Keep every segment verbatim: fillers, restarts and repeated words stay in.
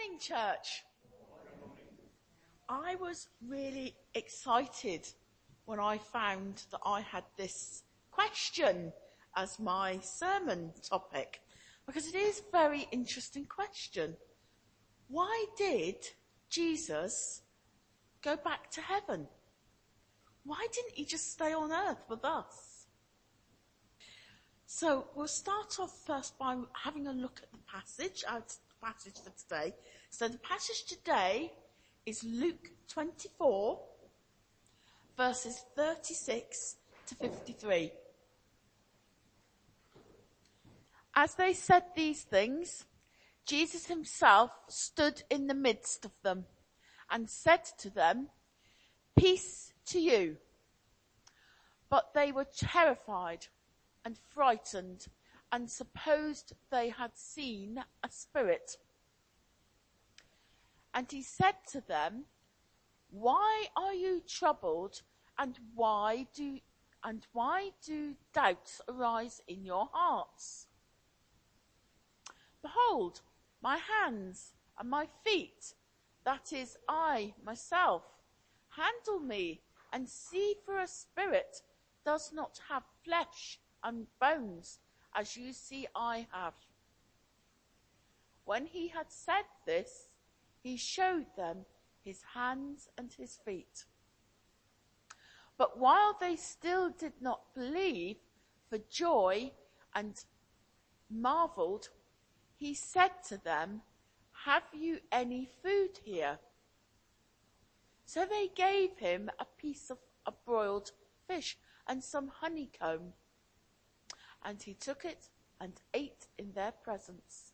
Morning, church. I was really excited when I found that I had this question as my sermon topic, because it is a very interesting question. Why did Jesus go back to heaven? Why didn't he just stay on earth with us? So we'll start off first by having a look at the passage, our passage for today. So the passage today is Luke twenty-four, verses thirty-six to fifty-three. As they said these things, Jesus himself stood in the midst of them and said to them, "Peace to you." But they were terrified and frightened and supposed they had seen a spirit. And he said to them, "Why are you troubled, and why do and why do doubts arise in your hearts? Behold, my hands and my feet, that is, I myself. Handle me and see, for a spirit does not have flesh and bones, as you see I have." When he had said this, he showed them his hands and his feet. But while they still did not believe for joy and marveled, he said to them, "Have you any food here?" So they gave him a piece of a broiled fish and some honeycomb, and he took it and ate in their presence.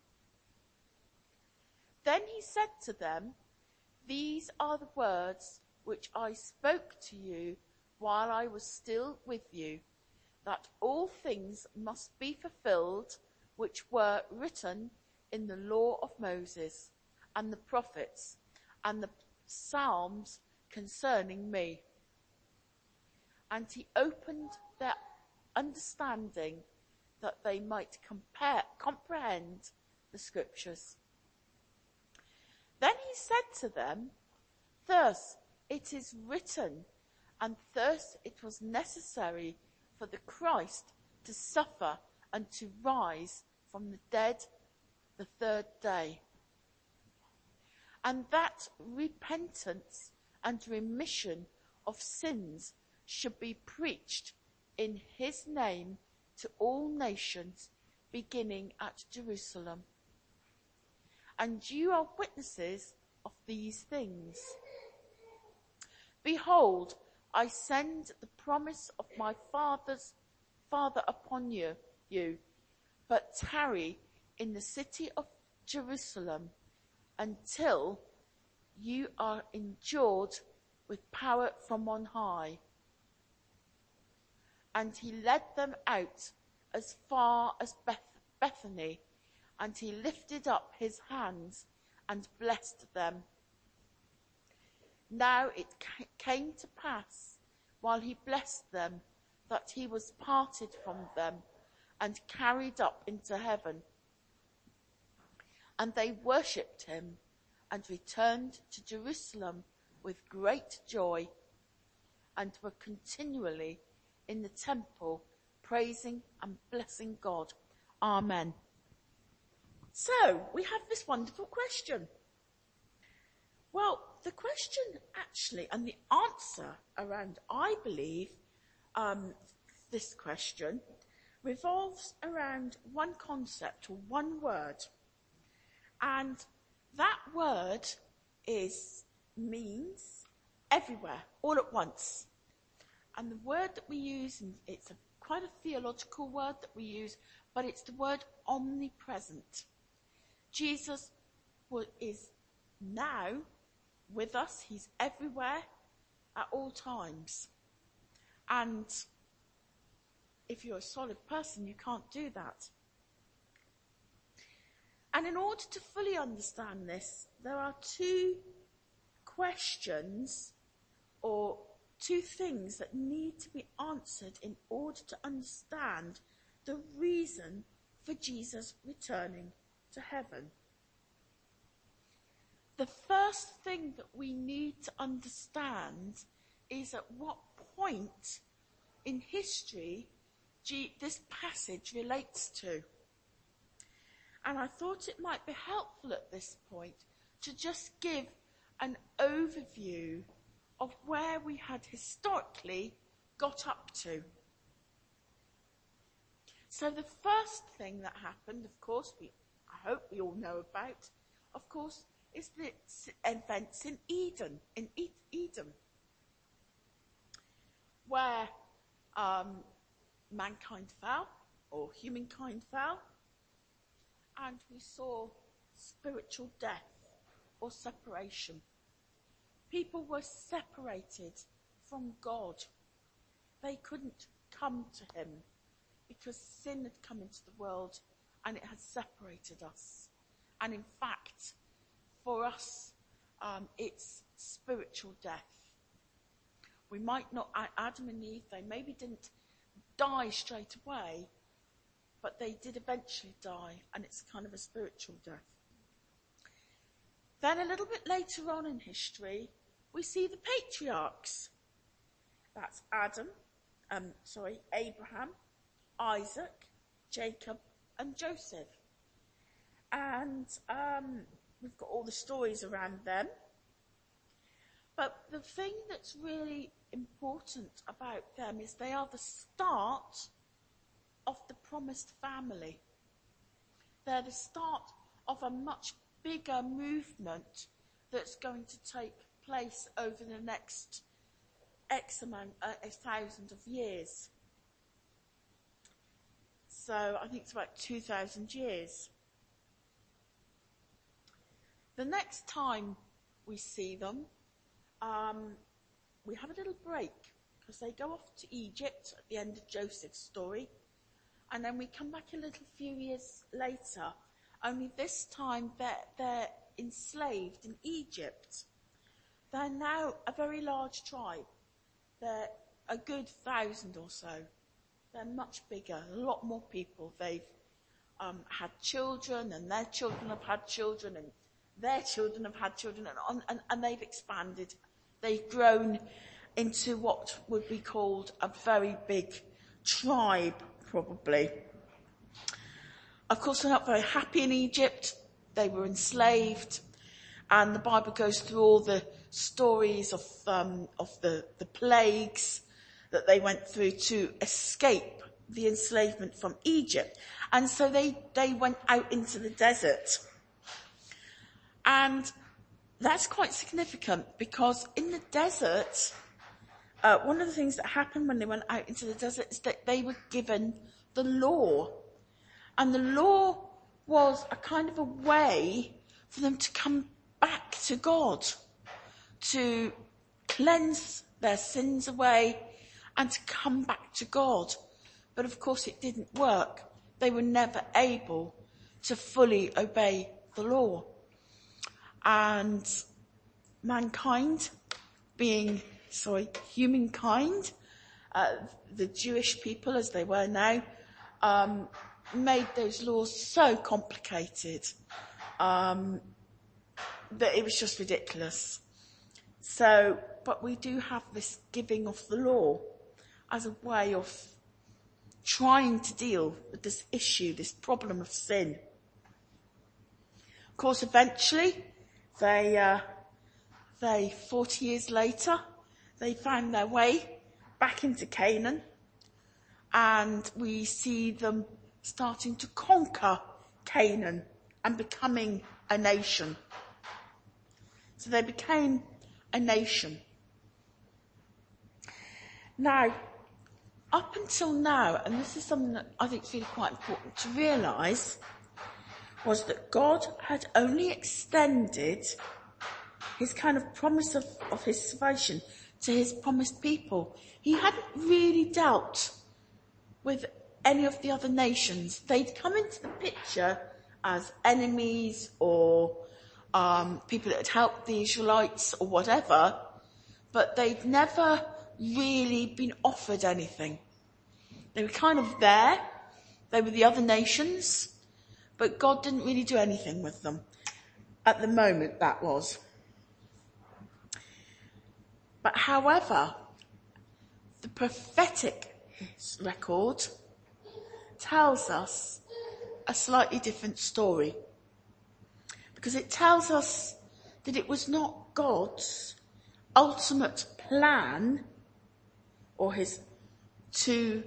Then he said to them, "These are the words which I spoke to you while I was still with you, that all things must be fulfilled which were written in the law of Moses and the prophets and the Psalms concerning me." And he opened their understanding that they might compare, comprehend the scriptures. Then he said to them, "Thus it is written, and thus it was necessary for the Christ to suffer and to rise from the dead the third day, and that repentance and remission of sins should be preached in his name to all nations, beginning at Jerusalem. And you are witnesses of these things. Behold, I send the promise of my Father's Father upon you, you, but tarry in the city of Jerusalem until you are endued with power from on high." And he led them out as far as Beth- Bethany, and he lifted up his hands and blessed them. Now it ca- came to pass, while he blessed them, that he was parted from them and carried up into heaven. And they worshipped him and returned to Jerusalem with great joy, and were continually in the temple praising and blessing God. Amen. So, we have this wonderful question. Well, the question actually, and the answer around, I believe, um, this question revolves around one concept or one word. And that word is, means everywhere, all at once. And the word that we use, and it's a, quite a theological word that we use, but it's the word omnipresent. Jesus is now with us. He's everywhere at all times. And if you're a solid person, you can't do that. And in order to fully understand this, there are two questions or two things that need to be answered in order to understand the reason for Jesus returning to heaven. the first thing that we need to understand is at what point in history G- this passage relates to. And I thought it might be helpful at this point to just give an overview of where we had historically got up to. So the first thing that happened, of course, we, I hope we all know about, of course, is the events in Eden, in Eden, where um, mankind fell, or humankind fell, and we saw spiritual death or separation. People were separated from God. They couldn't come to him because sin had come into the world and it had separated us. And in fact, for us, um, it's spiritual death. We might not, Adam and Eve, they maybe didn't die straight away, but they did eventually die, and it's kind of a spiritual death. Then a little bit later on in history, we see the patriarchs. That's Adam, um, sorry, Abraham, Isaac, Jacob, and Joseph. And um, we've got all the stories around them. But the thing that's really important about them is they are the start of the promised family. They're the start of a much bigger movement that's going to take place over the next X amount, uh, a thousand of years. So I think it's about two thousand years. The next time we see them, um, we have a little break because they go off to Egypt at the end of Joseph's story. And then we come back a little few years later, only this time they're, they're enslaved in Egypt. They're now a very large tribe. They're a good thousand or so. They're much bigger, a lot more people. They've um, had children, and their children have had children, and their children have had children, and, on, and, and they've expanded. They've grown into what would be called a very big tribe, probably. Of course, they're not very happy in Egypt. They were enslaved. And the Bible goes through all the stories of um, of the, the plagues that they went through to escape the enslavement from Egypt. And so they, they went out into the desert. And that's quite significant because in the desert, uh, one of the things that happened when they went out into the desert is that they were given the law. And the law was a kind of a way for them to come back to God, to cleanse their sins away and to come back to God. But of course it didn't work. They were never able to fully obey the law. And mankind, being, sorry, humankind, uh, the Jewish people as they were now, um, made those laws so complicated um, that it was just ridiculous. So, but we do have this giving of the law as a way of trying to deal with this issue, this problem of sin. Of course, eventually, they, uh, they, forty years later, they found their way back into Canaan, and we see them starting to conquer Canaan and becoming a nation. So they became a nation. Now, up until now, and this is something that I think is really quite important to realise, was that God had only extended his kind of promise of, of his salvation to his promised people. He hadn't really dealt with any of the other nations. They'd come into the picture as enemies or um, people that had helped the Israelites or whatever, but they'd never really been offered anything. They were kind of there. They were the other nations, but God didn't really do anything with them. At the moment, that was. But however, the prophetic record tells us a slightly different story. Because it tells us that it was not God's ultimate plan or his to,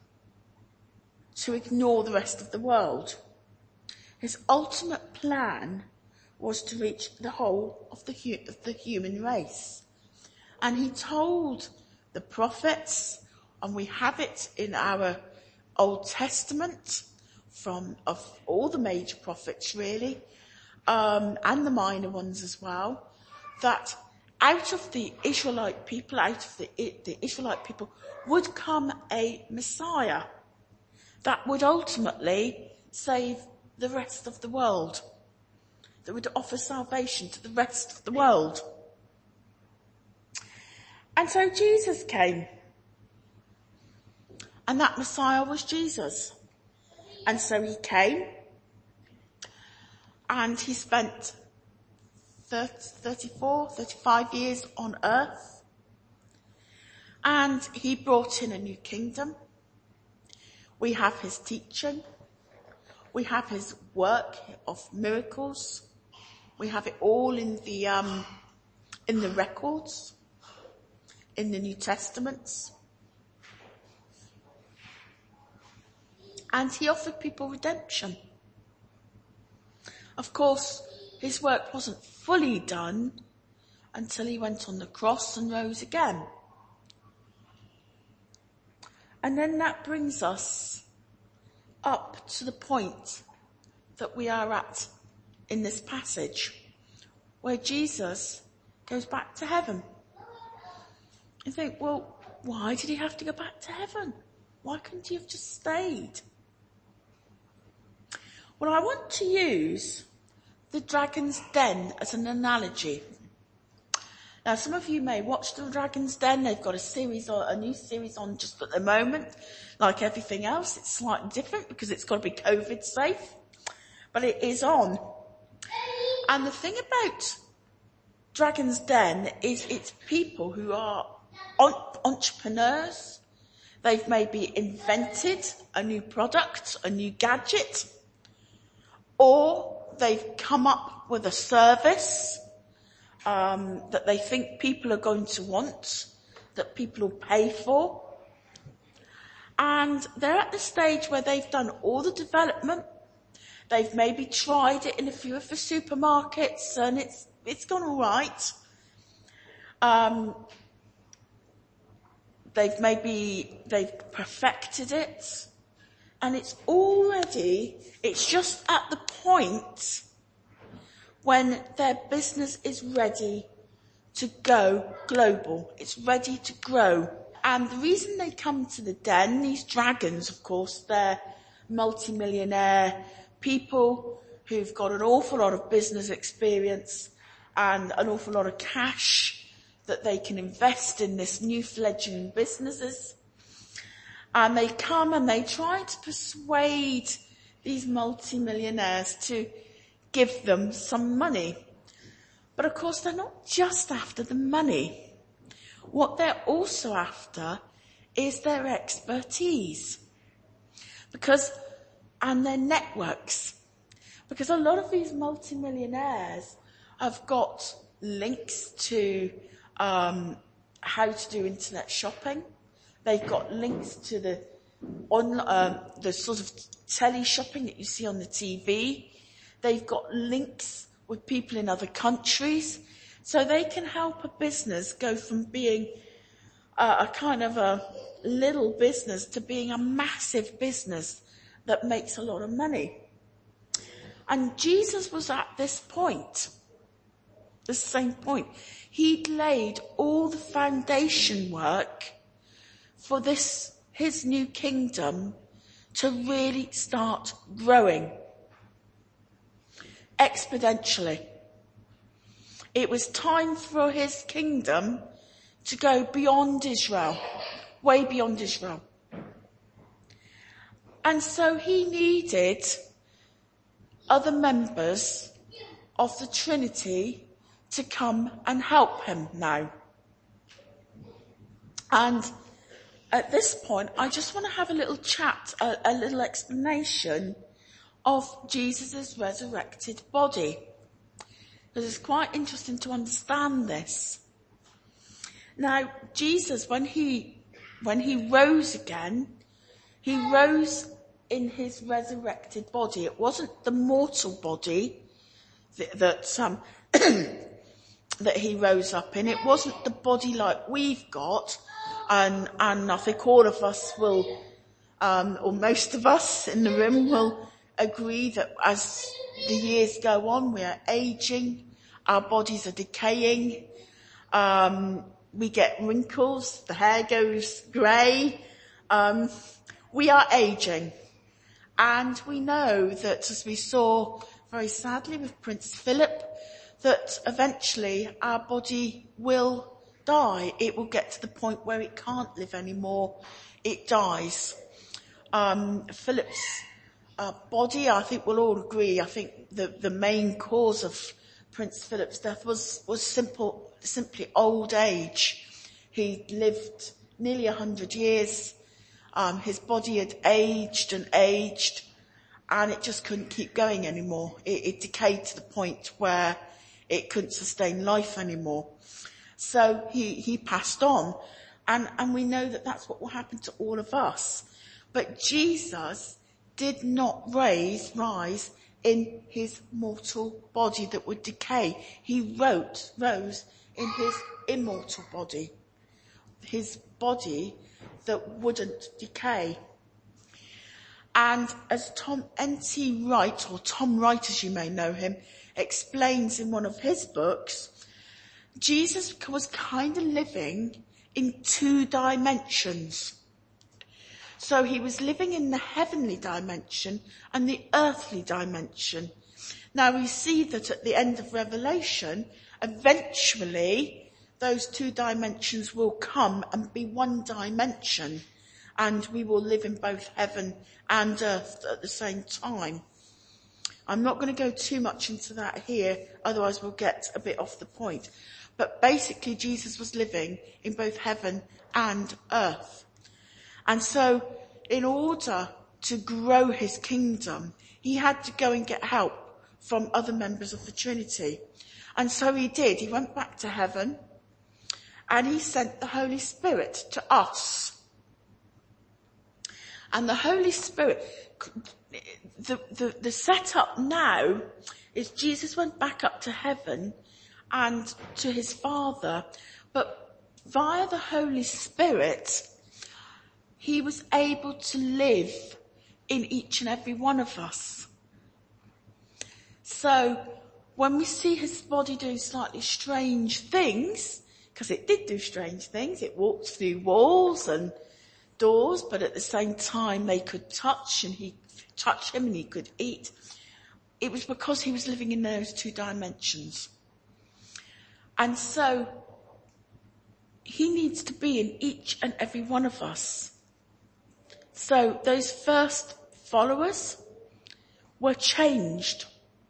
to ignore the rest of the world. His ultimate plan was to reach the whole of the, hu- of the human race. And he told the prophets, and we have it in our Old Testament from of all the major prophets really, um, and the minor ones as well, that out of the Israelite people, out of the, the Israelite people would come a Messiah that would ultimately save the rest of the world, that would offer salvation to the rest of the world. And so Jesus came. And that Messiah was Jesus. And so he came. And he spent thirty, thirty-four, thirty-five years on earth. And he brought in a new kingdom. We have his teaching. We have his work of miracles. We have it all in the, um, in the records, in the New Testaments. And he offered people redemption. Of course, his work wasn't fully done until he went on the cross and rose again. And then that brings us up to the point that we are at in this passage, where Jesus goes back to heaven. You think, well, why did he have to go back to heaven? Why couldn't he have just stayed? Well, I want to use the Dragon's Den as an analogy. Now, some of you may watch the Dragon's Den. They've got a series or a new series on just at the moment. Like everything else, it's slightly different because it's got to be COVID safe, but it is on. And the thing about Dragon's Den is it's people who are entrepreneurs. They've maybe invented a new product, a new gadget, or they've come up with a service um, that they think people are going to want, that people will pay for. And they're at the stage where they've done all the development. They've maybe tried it in a few of the supermarkets and it's it's gone all right. Um, they've maybe, they've perfected it. And it's already, it's just at the point when their business is ready to go global. It's ready to grow. And the reason they come to the den, these dragons, of course, they're multi-millionaire people who've got an awful lot of business experience and an awful lot of cash that they can invest in this new fledgling businesses. And they come and they try to persuade these multi-millionaires to give them some money. But of course, they're not just after the money. What they're also after is their expertise. Because, and their networks. Because a lot of these multi-millionaires have got links to um, how to do internet shopping. They've got links to the on um, the sort of tele shopping that you see on the T V. They've got links with people in other countries, so they can help a business go from being a, a kind of a little business to being a massive business that makes a lot of money. And Jesus was at this point, the same point. He'd laid all the foundation work for this, his new kingdom, to really start growing exponentially. It was time for his kingdom to go beyond Israel, way beyond Israel. And so he needed other members of the Trinity to come and help him now. And at this point, I just want to have a little chat, a, a little explanation of Jesus' resurrected body. Because it's quite interesting to understand this. Now, Jesus, when he, when he rose again, he rose in his resurrected body. It wasn't the mortal body that, that, um, that he rose up in. It wasn't the body like we've got. And, and I think all of us will, um, or most of us in the room will agree that as the years go on, we are aging, our bodies are decaying, um, we get wrinkles, the hair goes grey, um, we are aging. And we know that, as we saw very sadly with Prince Philip, that eventually our body will die. It will get to the point where it can't live anymore. It dies. Um, Philip's uh, body, I think we'll all agree, I think the, the main cause of Prince Philip's death was, was simple, simply old age. He lived nearly a hundred years. Um, his body had aged and aged, and it just couldn't keep going anymore. It, it decayed to the point where it couldn't sustain life anymore. So he, he passed on, and, and we know that that's what will happen to all of us. But Jesus did not raise, rise in his mortal body that would decay. He wrote, rose in his immortal body, his body that wouldn't decay. And as Tom N T Wright, or Tom Wright as you may know him, explains in one of his books, Jesus was kind of living in two dimensions. So he was living in the heavenly dimension and the earthly dimension. Now we see that at the end of Revelation, eventually those two dimensions will come and be one dimension, and we will live in both heaven and earth at the same time. I'm not going to go too much into that here, otherwise we'll get a bit off the point. But basically Jesus was living in both heaven and earth. And so in order to grow his kingdom, he had to go and get help from other members of the Trinity. And so he did. He went back to heaven and he sent the Holy Spirit to us. And the Holy Spirit, the, the, the setup now is Jesus went back up to heaven and to his Father, but via the Holy Spirit, he was able to live in each and every one of us. So when we see his body doing slightly strange things, because it did do strange things, it walked through walls and doors, but at the same time they could touch and he touch him and he could eat. It was because he was living in those two dimensions. And so he needs to be in each and every one of us. So those first followers were changed.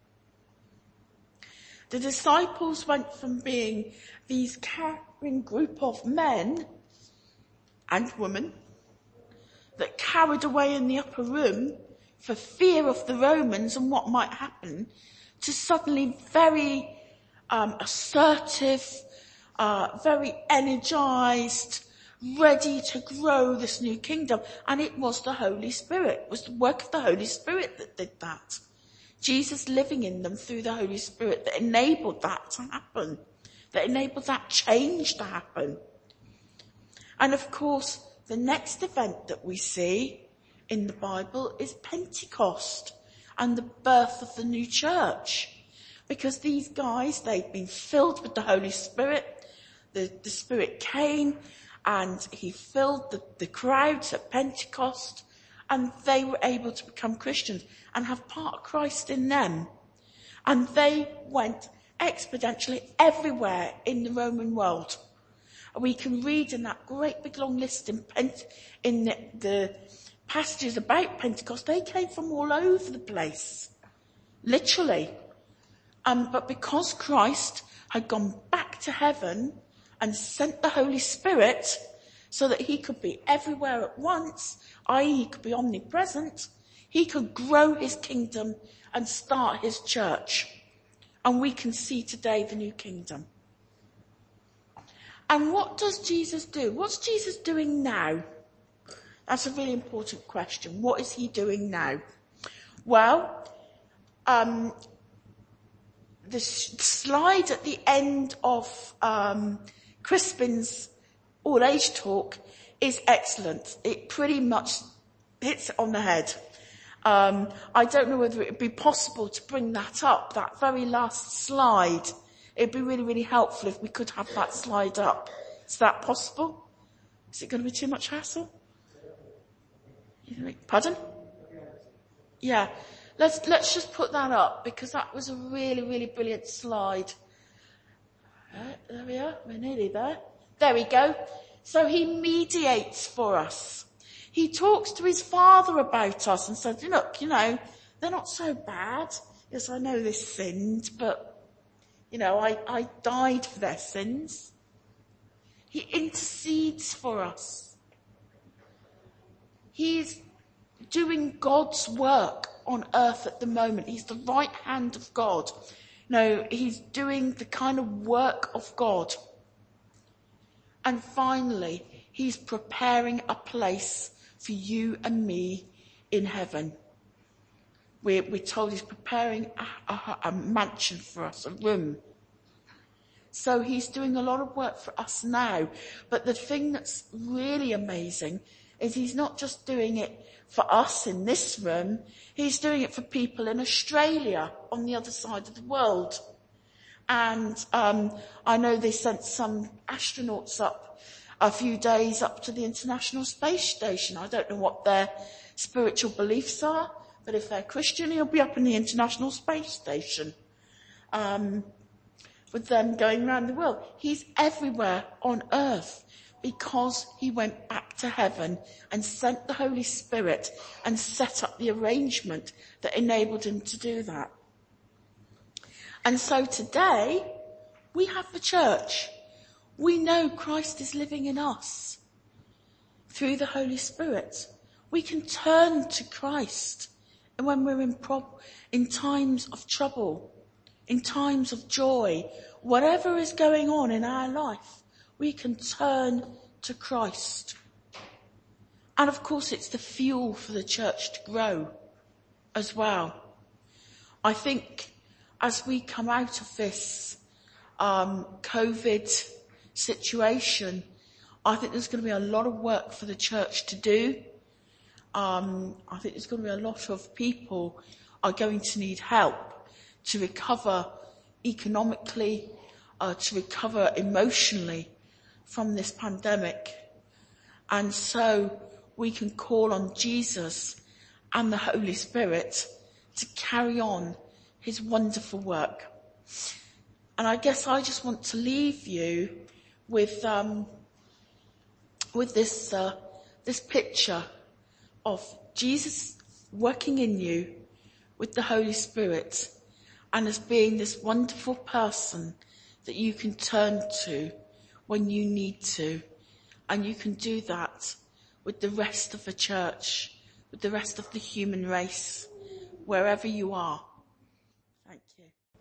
The disciples went from being these caring group of men and women that carried away in the upper room for fear of the Romans and what might happen, to suddenly very um, assertive, uh, very energized, ready to grow this new kingdom. And it was the Holy Spirit, it was the work of the Holy Spirit that did that. Jesus living in them through the Holy Spirit that enabled that to happen, that enabled that change to happen. And of course, the next event that we see in the Bible is Pentecost and the birth of the new church. Because these guys, they'd been filled with the Holy Spirit. The, the Spirit came and he filled the, the crowds at Pentecost, and they were able to become Christians and have part of Christ in them. And they went exponentially everywhere in the Roman world. We can read in that great big long list in, Pent- in the, the passages about Pentecost, they came from all over the place. Literally. Um, but because Christ had gone back to heaven and sent the Holy Spirit so that he could be everywhere at once, that is he could be omnipresent, he could grow his kingdom and start his church. And we can see today the new kingdom. And what does Jesus do? What's Jesus doing now? That's a really important question. What is he doing now? Well, um, the slide at the end of um, Crispin's all-age talk is excellent. It pretty much hits it on the head. Um, I don't know whether it would be possible to bring that up, that very last slide. It'd be really, really helpful if we could have that slide up. Is that possible? Is it going to be too much hassle? Pardon? Yeah. Let's, let's just put that up because that was a really, really brilliant slide. Uh, there we are. We're nearly there. There we go. So he mediates for us. He talks to his Father about us and says, look, you know, they're not so bad. Yes, I know they sinned, but, you know, I, I died for their sins. He intercedes for us. He's doing God's work on earth at the moment. He's the right hand of God. No, he's doing the kind of work of God. And finally, he's preparing a place for you and me in heaven. We're, we're told he's preparing a, a, a mansion for us, a room. So he's doing a lot of work for us now. But the thing that's really amazing is he's not just doing it for us in this room. He's doing it for people in Australia on the other side of the world. And um, I know they sent some astronauts up a few days up to the International Space Station. I don't know what their spiritual beliefs are, but if they're Christian, he'll be up in the International Space Station. Um, with them going around the world. He's everywhere on earth because he went back to heaven and sent the Holy Spirit and set up the arrangement that enabled him to do that. And so today, we have the church. We know Christ is living in us through the Holy Spirit. We can turn to Christ and when we're in, prob- in times of trouble, in times of joy, whatever is going on in our life, we can turn to Christ. And of course, it's the fuel for the church to grow as well. I think as we come out of this um, COVID situation, I think there's going to be a lot of work for the church to do. Um, I think there's going to be a lot of people are going to need help to recover economically, uh, to recover emotionally from this pandemic. And so we can call on Jesus and the Holy Spirit to carry on his wonderful work. And I guess I just want to leave you with um, with this uh, this picture of Jesus working in you with the Holy Spirit and as being this wonderful person that you can turn to when you need to. And you can do that with the rest of the church, with the rest of the human race, wherever you are.